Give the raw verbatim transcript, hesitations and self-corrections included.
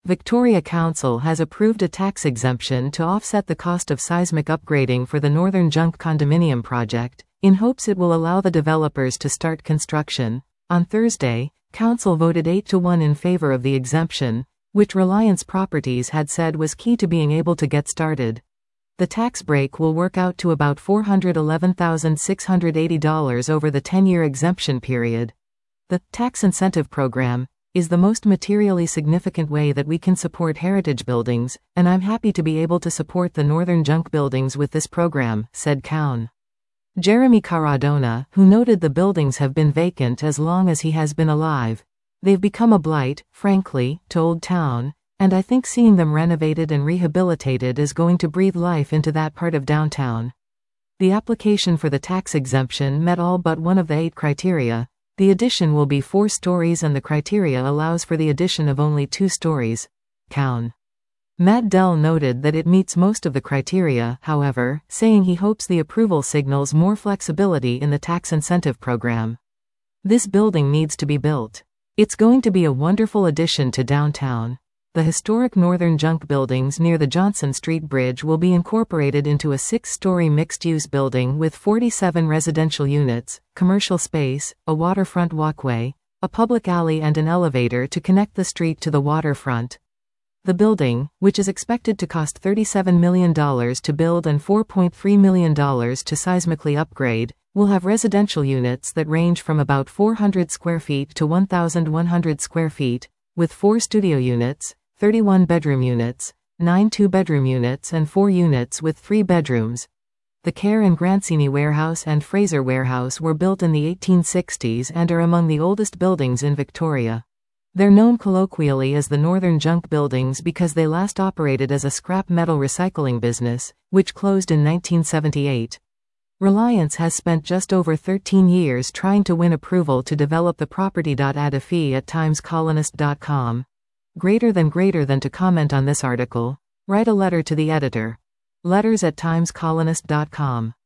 Victoria Council has approved a tax exemption to offset the cost of seismic upgrading for the Northern Junk condominium project, in hopes it will allow the developers to start construction. On Thursday, Council voted eight to one in favor of the exemption, which Reliance Properties had said was key to being able to get started. The tax break will work out to about four hundred eleven thousand six hundred eighty dollars over the ten-year exemption period. The tax incentive program is the most materially significant way that we can support heritage buildings, and I'm happy to be able to support the Northern Junk buildings with this program, said Cowan. Jeremy Caradona, who noted the buildings have been vacant as long as he has been alive. They've become a blight, frankly, to Old Town, and I think seeing them renovated and rehabilitated is going to breathe life into that part of downtown. The application for the tax exemption met all but one of the eight criteria. The addition will be four stories and the criteria allows for the addition of only two stories. Cowan. Matt Dell noted that it meets most of the criteria, however, saying he hopes the approval signals more flexibility in the tax incentive program. This building needs to be built. It's going to be a wonderful addition to downtown. The historic Northern Junk buildings near the Johnson Street Bridge will be incorporated into a six-story mixed-use building with forty-seven residential units, commercial space, a waterfront walkway, a public alley and an elevator to connect the street to the waterfront. The building, which is expected to cost thirty-seven million dollars to build and four point three million dollars to seismically upgrade, will have residential units that range from about four hundred square feet to one thousand one hundred square feet, with four studio units, thirty-one bedroom units, nine two-bedroom units and four units with three bedrooms. The Kerr and Grancini Warehouse and Fraser Warehouse were built in the eighteen sixties and are among the oldest buildings in Victoria. They're known colloquially as the Northern Junk buildings because they last operated as a scrap metal recycling business, which closed in nineteen seventy-eight. Reliance has spent just over thirteen years trying to win approval to develop the property. Add a fee at times colonist dot com. Greater than greater than to comment on this article. Write a letter to the editor. Letters at times colonist dot com.